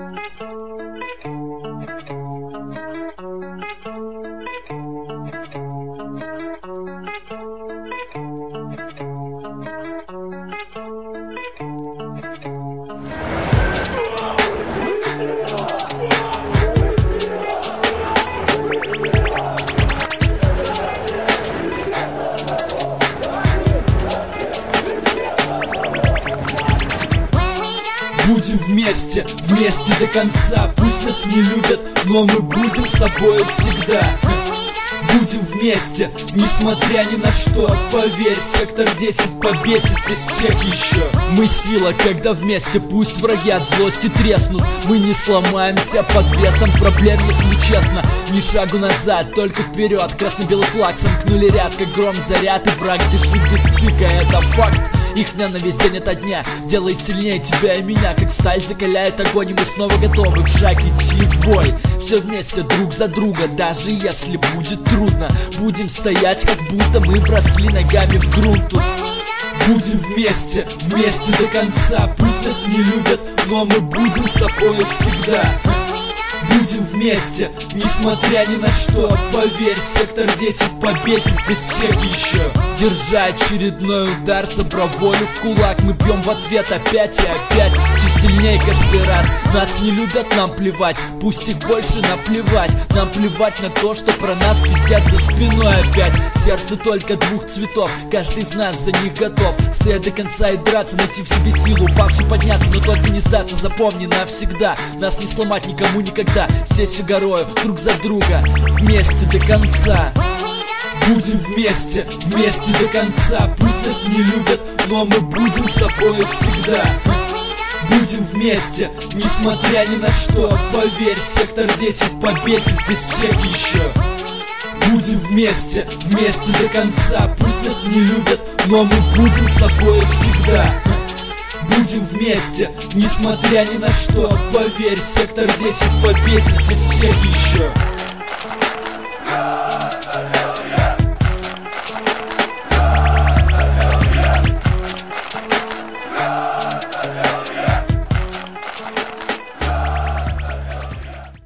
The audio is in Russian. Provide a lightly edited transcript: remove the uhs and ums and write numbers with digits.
Будем вместе, вместе до конца. Пусть нас не любят, но мы будем собой всегда. Будем вместе, несмотря ни на что. Поверь, сектор 10 побесит здесь всех еще. Мы сила, когда вместе, пусть враги от злости треснут. Мы не сломаемся под весом проблем, если честно. Ни шагу назад, только вперед. Красно-белый флаг сомкнули ряд, как гром заряд. И враг дышит без стыка, это факт. Их ненависть день ото дня делает сильнее тебя и меня. Как сталь закаляет огонь, и мы снова готовы в шаг идти в бой. Все вместе друг за друга, даже если будет трудно. Будем стоять, как будто мы вросли ногами в грунт тут. Будем вместе, вместе до конца. Пусть нас не любят, но мы будем собой всегда. Будем вместе, несмотря ни на что. Поверь, сектор 10 побесит здесь всех еще. Держа очередной удар, собрав волю в кулак, мы бьем в ответ опять и опять. Все сильнее каждый раз. Нас не любят, нам плевать. Пусть их больше наплевать. Нам плевать на то, что про нас пиздят за спиной опять. Сердце только двух цветов, каждый из нас за них готов. Стоять до конца и драться, найти в себе силу, упавший подняться, но только не сдаться. Запомни навсегда, нас не сломать никому никогда. Здесь все горою, друг за друга, вместе до конца. Будем вместе, вместе до конца. Пусть нас не любят, но мы будем собой всегда. Будем вместе, несмотря ни на что. Поверь, сектор 10 побесит здесь всех еще. Будем вместе, вместе до конца. Пусть нас не любят, но мы будем собой всегда. Будем вместе, несмотря ни на что. Поверь, сектор 10 побесит здесь всех еще.